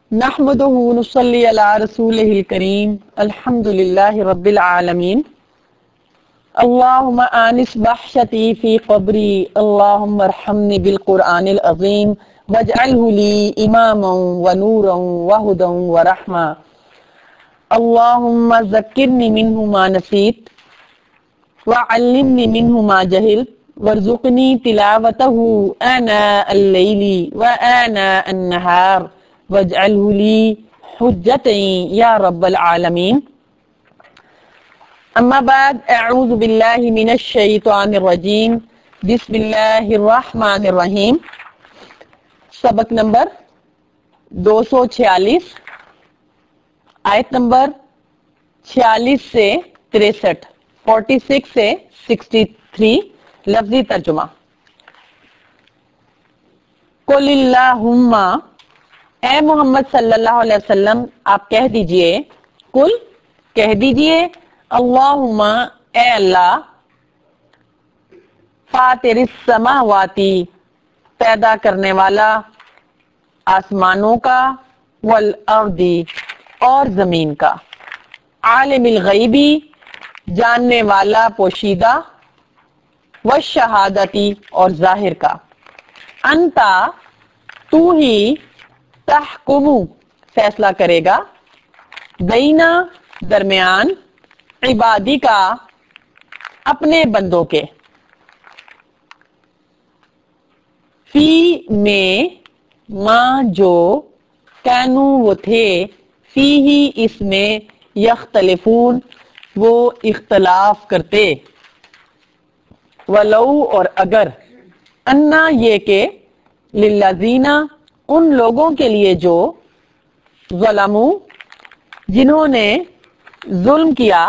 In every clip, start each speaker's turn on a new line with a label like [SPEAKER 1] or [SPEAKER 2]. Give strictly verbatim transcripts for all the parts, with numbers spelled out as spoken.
[SPEAKER 1] نحمده ونصلي على رسوله الكريم الحمد لله رب العالمين اللهم آنس وحشتي في قبري اللهم ارحمني بالقرآن العظيم واجعله لي إماما ونورا وهدى ورحمة اللهم ذكرني منه ما نسيت وعلمني منه ما جهلت وارزقني تلاوته آناء الليل وآناء النهار واجعله لي حجة يا رب العالمين اما بعد اعوذ باللہ من الشیطان الرجیم بسم اللہ الرحمن الرحیم سبق نمبر دو سو چھیالیس آیت نمبر چھیالیس سے تریسٹھ فورٹی سکس سے سکسٹی تھری لفظی ترجمہ قل اللہم اے محمد صلی اللہ علیہ وسلم آپ کہہ دیجئے قل کہہ دیجئے اللہم اے اللہ فاطر السماواتی پیدا کرنے والا آسمانوں کا والارضی اور زمین کا عالم الغیبی جاننے والا پوشیدہ والشہادتی اور ظاہر کا انتا تو ہی تحکم فیصلہ کرے گا بینا درمیان عبادی کا اپنے بندوں کے فی میں ماں جو کانو وہ تھے فی ہی اس میں یختلفون وہ اختلاف کرتے ولو اور اگر انا یہ کہ للذین ان لوگوں کے لیے جو ظلموا جنہوں نے ظلم کیا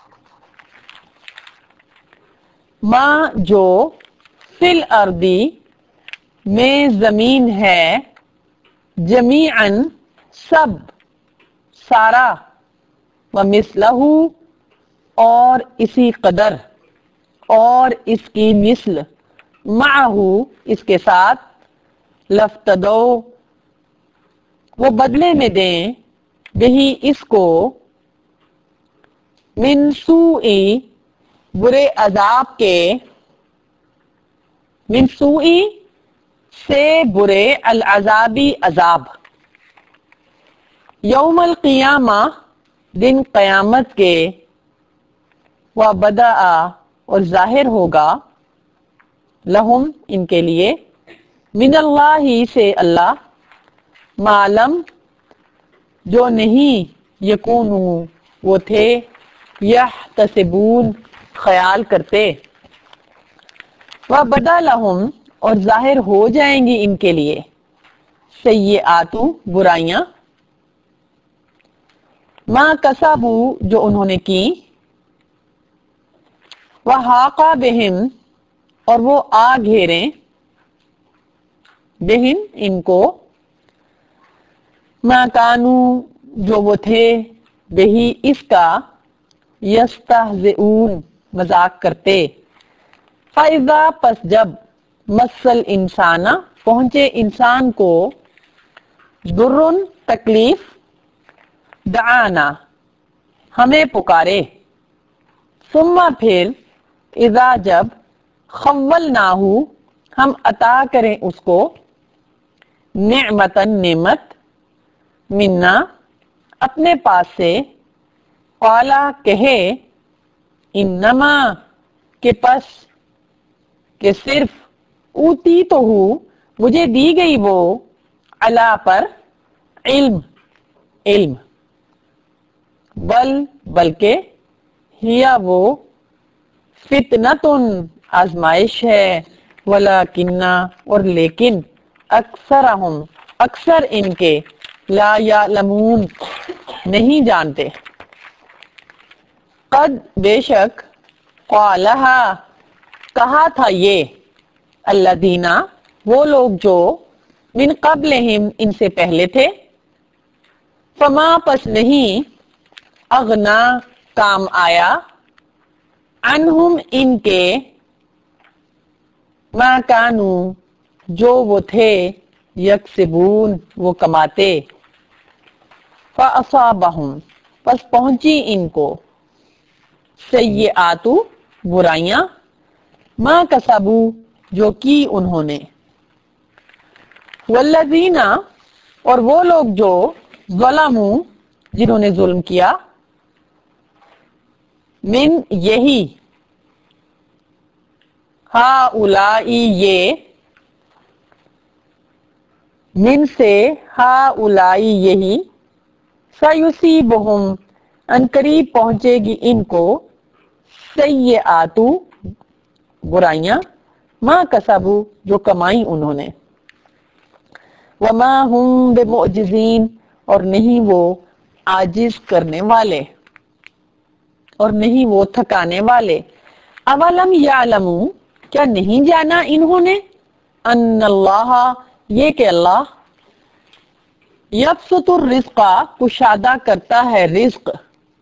[SPEAKER 1] ماں جو فی الارضی میں زمین ہے جمیعاً سب سارا ومثلہ اور اسی قدر اور اس کی مثل معہو اس کے ساتھ لفتدو وہ بدلے میں دیں بہی اس کو من سوئی برے عذاب کے من سوئی سے برے العذابی عذاب یوم القیامہ دن قیامت کے وبدأ اور ظاہر ہوگا لہم ان کے لیے من اللہ سے اللہ معلم جو نہیں یکون وہ تھے یحتسبون خیال کرتے وبدا لہم اور ظاہر ہو جائیں گی ان کے لیے سیئات برائیاں ما کسبو جو انہوں نے کی وحاق بہم اور وہ آ گھیریں بہم ان کو ما کانو جو وہ تھے بہی اس کا یستہزئون مذاق کرتے فَإِذَا پس جب مسل انسانا پہنچے انسان کو درن تکلیف دعانا ہمیں پکارے ثم پھر اذا جب خولناہو ہم عطا کریں اس کو نعمتاً نعمت منا اپنے پاس سے قالا کہے انما کے پس کہ صرف اوتی تو ہوں مجھے دی گئی وہ علا پر علم علم بل بلکہ ہیا وہ فتنتن آزمائش ہے ولیکنہ اور لیکن اکثرہم اکثر ان کے لا یعلمون نہیں جانتے قد بے شک قالہا کہا تھا یہ الذین وہ لوگ جو من قبلہم ان سے پہلے تھے فما پس نہیں اغنا کام آیا عنہم ان کے ما کانو جو وہ تھے یکسبون وہ کماتے فَأَصَابَهُمْ پس پہنچی ان کو سیئات برائیاں ما کسبو جو کی انہوں نے والذین اور وہ لوگ جو ظلموا جنہوں نے ظلم کیا من یہی ہاؤلائی یہ من سے ہاؤلائی یہی سیصیبہم ان قریب پہنچے گی ان کو سیئات برائیاں ما کسبو جو کمائی انہوں نے وما ہم بمعجزین اور نہیں وہ عاجز کرنے والے اور نہیں وہ تھکانے والے اولم یعلموا کیا نہیں جانا انہوں نے ان اللہ یہ کہ اللہ یبسط الرزق کشادہ کرتا ہے رزق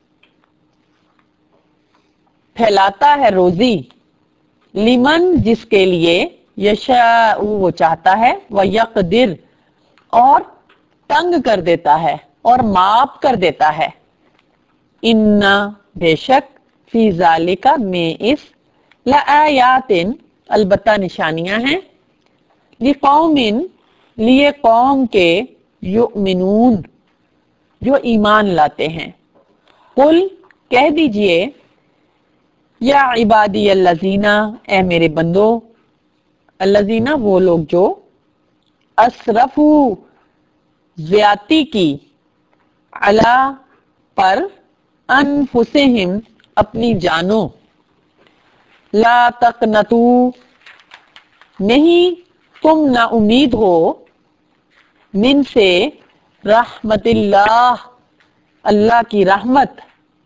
[SPEAKER 1] پھیلاتا ہے روزی لمن جس کے لیے یشاء وہ چاہتا ہے ویقدر اور تنگ کر دیتا ہے اور معاف کر دیتا ہے ان بے شک فی ذالک میں اس لآیات البتہ نشانیاں ہیں لقوم لیے قوم کے یؤمنون جو ایمان لاتے ہیں قل کہہ دیجئے یا عبادی الذین اے میرے بندو الذین وہ لوگ جو اسرفو زیادتی کی علی پر انفسہم اپنی جانوں لا تقنطو نہیں تم نا امید ہو من سے رحمت اللہ اللہ کی رحمت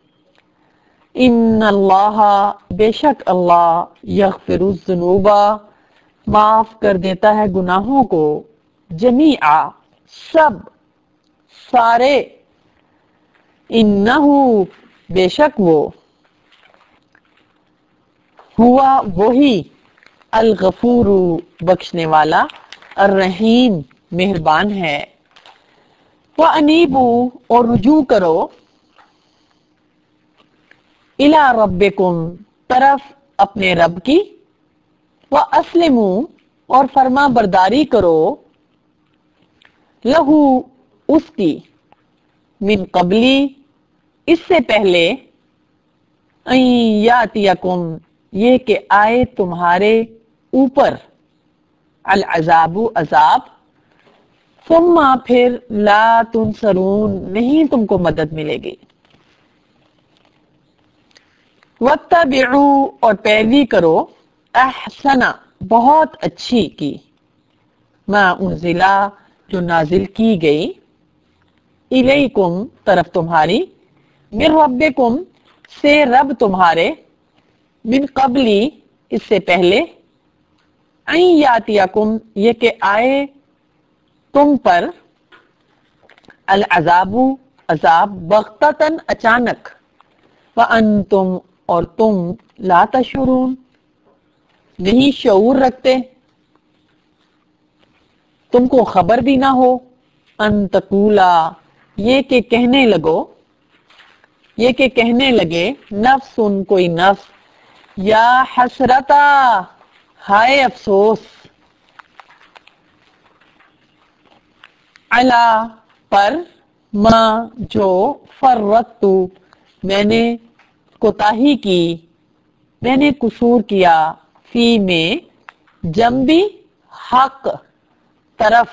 [SPEAKER 1] ان اللہ بے شک اللہ یغفر الذنوب معاف کر دیتا ہے گناہوں کو جمیعا سب سارے انہ بے شک وہ ہوا وہی الغفور بخشنے والا الرحیم مہربان ہے وَأَنِيبُوا اور رجوع کرو اِلَى رَبِّكُمْ طرف اپنے رب کی وَأَسْلِمُوا اور فرما برداری کرو لہو اس کی من قبلی اس سے پہلے ان یاتیکم یہ کہ آئے تمہارے اوپر العذاب عذاب ثم پھر لا تنصرون نہیں تم کو مدد ملے گی واتبعوا اور پیروی کرو احسن بہت اچھی کی ما انزلا جو نازل کی گئی الیکم طرف تمہاری من ربکم سے رب تمہارے من قبلی اس سے پہلے این یاتیکم یہ کہ آئے تم پر العذاب عذاب بغتتاً اچانک وانتم اور تم لا تشعرون نہیں شعور رکھتے تم کو خبر بھی نہ ہو ان تقولا یہ کہ کہنے لگو یہ کہ کہنے لگے نفس ان کوئی نفس یا حسرتا ہائے افسوس علا پر ما جو فرطت میں نے کوتاہی کی میں نے قصور کیا فی میں جنبی حق طرف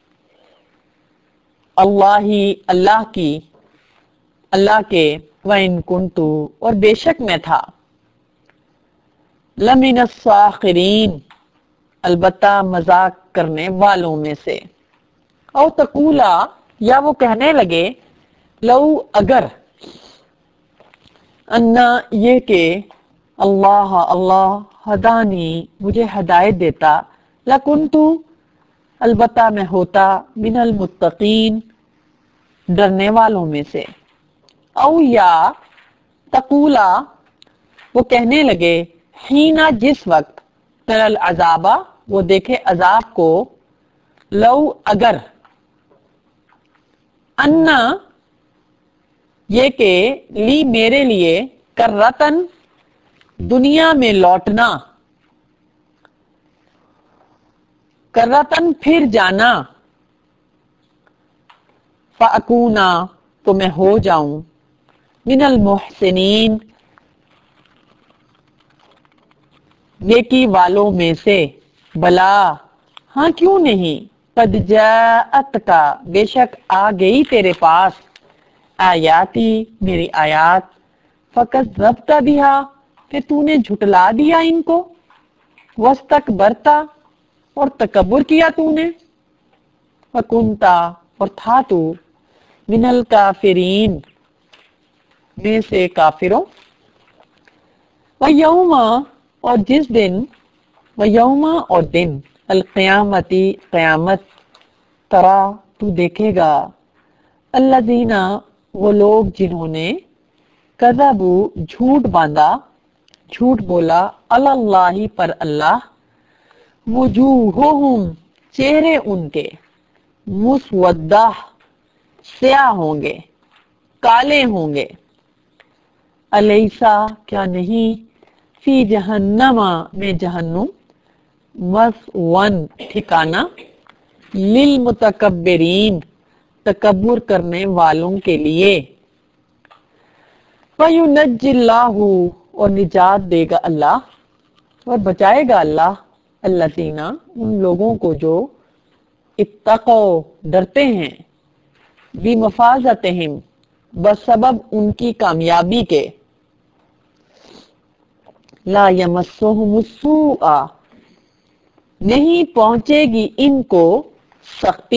[SPEAKER 1] اللہ اللہ کی اللہ کے وَإِن كُنتُ اور بے شک میں تھا لَمِنَ السَّاخِرِينَ البتہ مذاق کرنے والوں میں سے او تقولا یا وہ کہنے لگے لو اگر انا یہ کہ اللہ اللہ ہدانی مجھے ہدایت دیتا لکنتو البتہ میں ہوتا من المتقین ڈرنے والوں میں سے او یا تقولا وہ کہنے لگے حینا جس وقت ترل عذابہ وہ دیکھے عذاب کو لو اگر انا یہ کہ لی میرے لیے کرتن دنیا میں لوٹنا، کرتن پھر جانا، فاکونا تو میں ہو جاؤں، من المحسنین نیکی والوں میں سے، بلا ہاں کیوں نہیں، قد جاءت کا بے شک آ گئی تیرے پاس، آیاتی میری آیات، فکذبت بہا کہ تو نے جھٹلا دیا ان کو، واستکبرتا اور تکبر کیا تو نے، وکنتا اور تھا تو، من الکافرین میں سے کافروں، وَيَوْمَ اور جس دن، وَيَوْمَ اور دن، القیامتی قیامت، ترا تو دیکھے گا، الذین وہ لوگ جنہوں نے، کذبوا جھوٹ باندھا، جھوٹ بولا، علی اللہ پر اللہ، وجوہہم چہرے ان کے، مسودہ سیاہ ہوں گے، کالے ہوں گے، الیسا کیا نہیں، فی جہنم میں جہنم، مثون ٹھکانہ، للمتکبرین تکبر کرنے والوں کے لیے، وَيُنَجِّ اللَّهُ اور نجات دے گا اللہ اور بچائے گا اللہ، الذین ان لوگوں کو جو، اتقوا ڈرتے ہیں، بمفازتہم بسبب ان کی کامیابی کے، لا یمسہم السوء نہیں پہنچے گی ان کو سختی،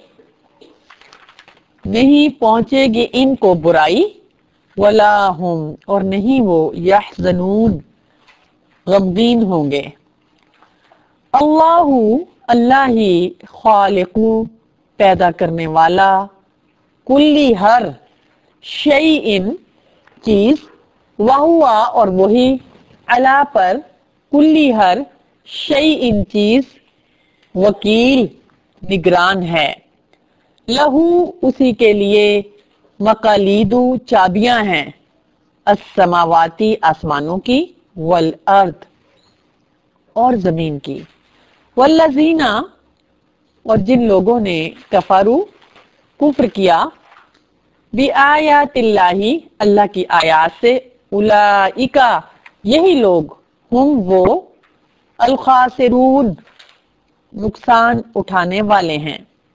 [SPEAKER 1] نہیں پہنچے گی ان کو برائی، ولا ہم اور نہیں وہ، یحزنون غمگین ہوں گے، اللہ اللہ ہی، خالق پیدا کرنے والا، کلی ہر، شیئن چیز، وہوا اور وہی، علا پر، کلی ہر، شیئن چیز، وکیل نگران ہے، لہو اسی کے لیے، مقالید چابیاں ہیں، السماواتی آسمانوں کی، والارض اور زمین کی، والذین اور جن لوگوں نے، کفروا کفر کیا، بآیات اللہ اللہ کی آیات سے، اولئک یہی لوگ، ہم وہ، الخاسرون نقصان اٹھانے والے ہیں،